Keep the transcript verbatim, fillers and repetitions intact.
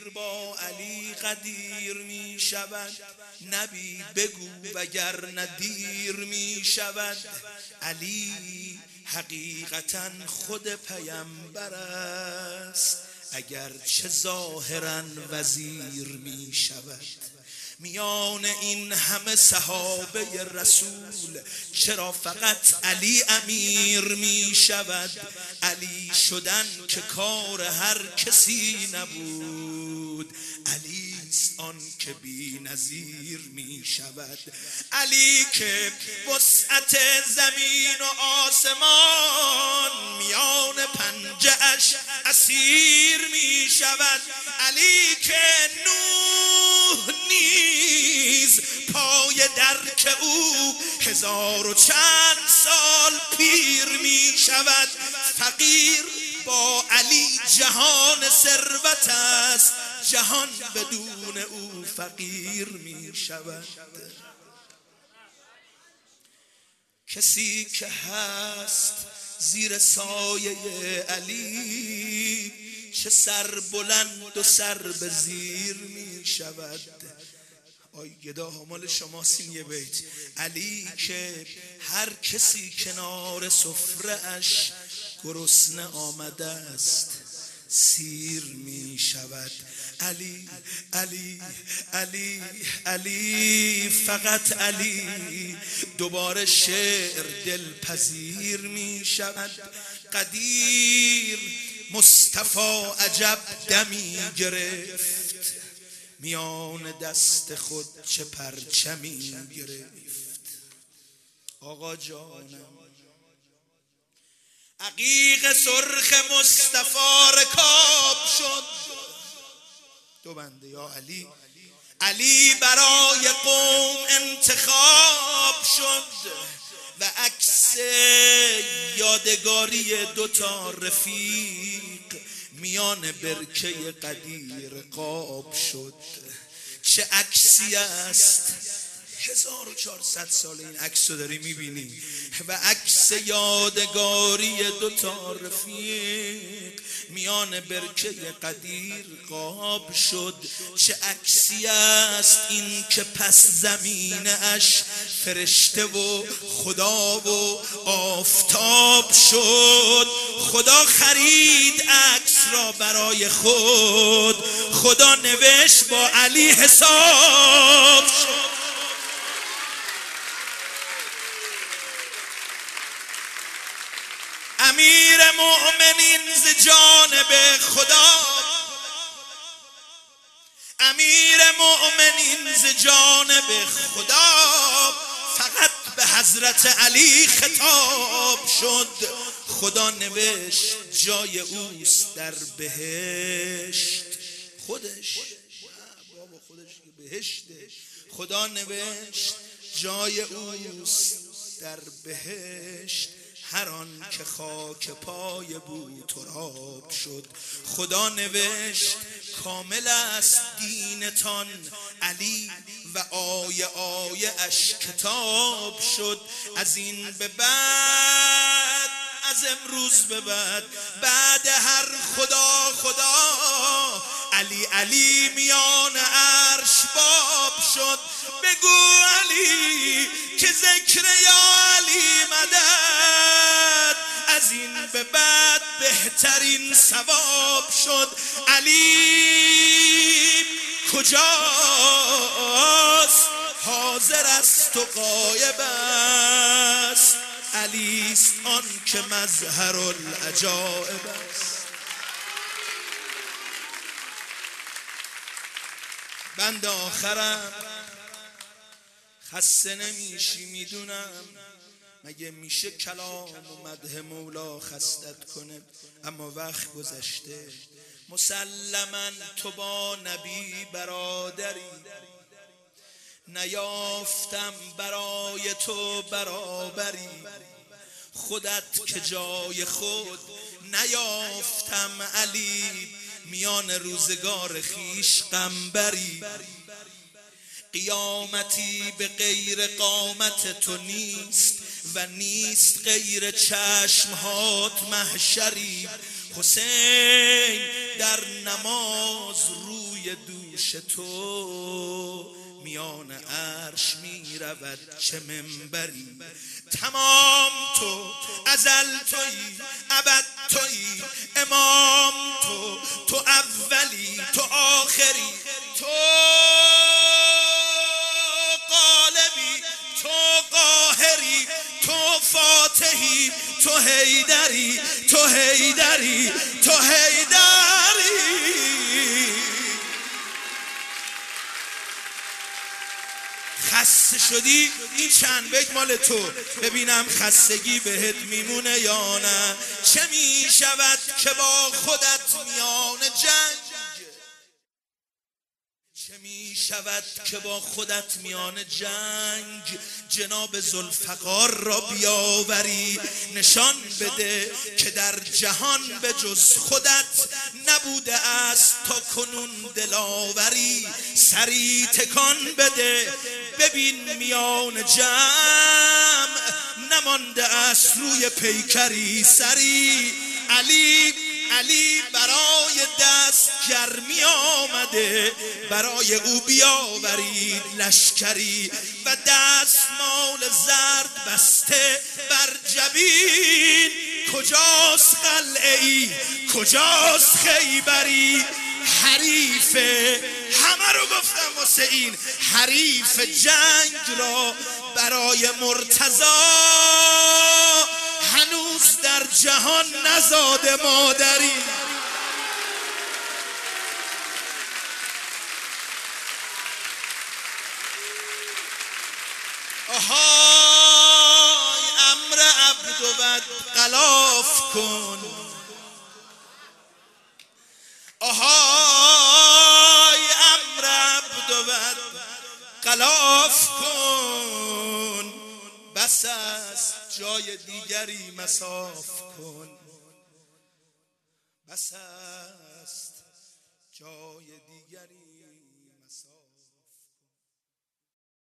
با علی قدیر می شود. نبی بگو وگرنه دیر می شود. علی حقیقتاً خود پیامبر است، اگر چه ظاهراً وزیر می شود. میان این همه صحابه رسول چرا فقط علی امیر می شود؟ علی شدن که کار هر کسی نبود، علی است آن که بی نظیر می شود. علی که وسعت زمین و آسمان میان پنجه اش اسیر می شود. علی که نوح نیز پای درک او هزار و چند سال پیر می شود. فقیر با علی جهان ثروت است، جهان بدون او فقیر می شود. کسی که هست زیر سایه علی چه سر بلند و سر به زیر می شود. آی گدا مال شما سین یه بیت. علی که هر کسی کنار سفره اش گرسنه آمده است سیر می شود. علی علی علی علی فقط علی دوباره شعر دلپذیر می شود. قدیر مصطفی عجب دمی گرفت، میان دست خود چه پرچمی گرفت. آقا جانم عقیق سرخ مصطفی رکاب شد. دو بنده یا علی. علی برای قوم انتخاب شد و عکس یادگاری دوتا رفیق میان برکه قدیر قاب شد. چه عکسی است، هزار و چهارصد سال این عکس رو داری میبینی و عکس یادگاری دوتا رفیق میان برکه قدیر قاب شد. چه عکسی است این که پس زمینه اش فرشته و خدا و آفتاب شد. خدا خرید عکس را برای خود، خدا نوشت با علی حساب شد. امیر مؤمنین ز جانب خدا، امیر مؤمنین ز جانب خدا فقط به حضرت علی خطاب شد. خدا نوشت جای اوست در بهشت. خودش بابا خودش که بهشته. خدا نوشت جای اوست در بهشت، هر آن که خاک پای بو تراب شد. خدا نوشت کامل است دینتان علی و آیه آیه اش کتاب شد. از این به بعد، از امروز به بعد، بعد هر خدا خدا علی علی میان عرش باب شد. بگو علی که ذکر یا علی مدد، از این به بعد بهترین ثواب شد. علی کجاست؟ حاضر است و غایب است. علی است آن که مظهر العجائب است. بند آخرم خسته نمیشی میدونم، مگه میشه کلام و مدح مولا خستت کنه؟ اما وقت گذشته. مسلماً تو با نبی برادری، نیافتم برای تو برابری. خودت که جای خود نیافتم علی، میان روزگار خیش غمبری. قیامتی به غیر قامت تو نیست و نیست غیر چشمهات محشری. حسین در نماز روی روی دوش تو میان عرش می رود چه منبری. تمام تو، ازل تویی، ابد تویی، امام تو، تو اولی، تو آخری، تو غالبی، تو قاهری، تو فاتحی، تو حیدری، تو حیدری، تو حیدری. خسته شدی؟ این چند بیت مال تو، ببینم خستگی بهت میمونه یا نه. چه میشود که با خودت میان جنگ، چه می شود که با خودت میان جنگ جناب ذوالفقار را بیاوری. نشان بده که در جهان به جز خودت نبوده است تا کنون دلاوری. سری تکان بده ببین میان جمع نمانده است روی پیکری. سری علی علی برای دست گرمی آمده، برای او بیاورید لشکری و دستمال زرد بسته بر جبین. کجاست قلعه ای، کجاست خیبری؟ حریف، همه رو گفتم واسه این، حریف جنگ را برای مرتضی هنوز در جهان نزاده مادری. آهای امر عبد و بد غلاف کن، آهای امر عبد و بد غلاف کن. بس است جای دیگری مصاف کن، بس است جای دیگری مصاف.